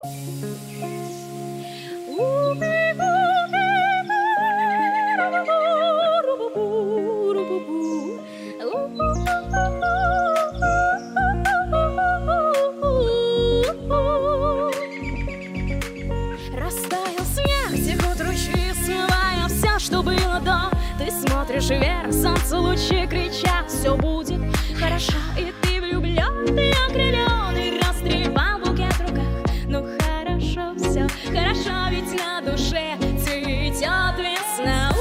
Растаял снег, текут ручьи, смывая все, что было до. Ты смотришь вверх, солнце лучи кричат: все будет хорошо. И ты влюблённый, окрылённый, растрепал букет в руках. Ну хорошо, все хорошо, ведь на душе цветет весна.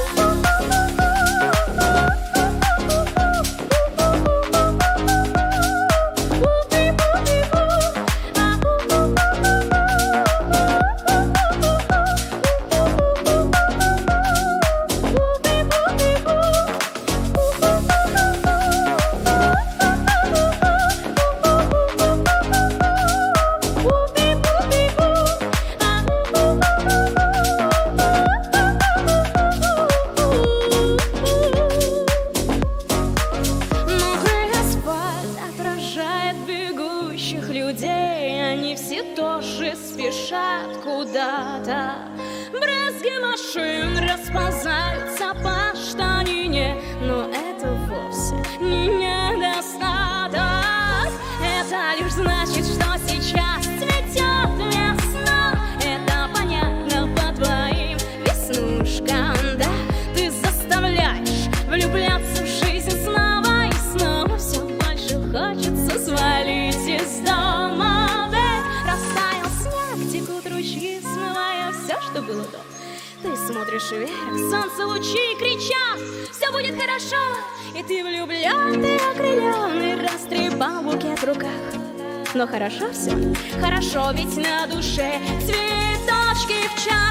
Людей, они все тоже спешат куда-то. Брызги машин расползаются по штанине, но это вовсе не недостаток. Это лишь значит, что сейчас цветет весна. Это понятно по твоим веснушкам, да? Ты заставляешь влюбляться в жизнь снова и снова. Все больше хочется свалить из дома. Что было до. Ты смотришь вверх, солнце лучи кричат: все будет хорошо. И ты влюблённый, окрылённый, растрепал букет в руках. Но хорошо все, хорошо, ведь на душе цветочки в чай.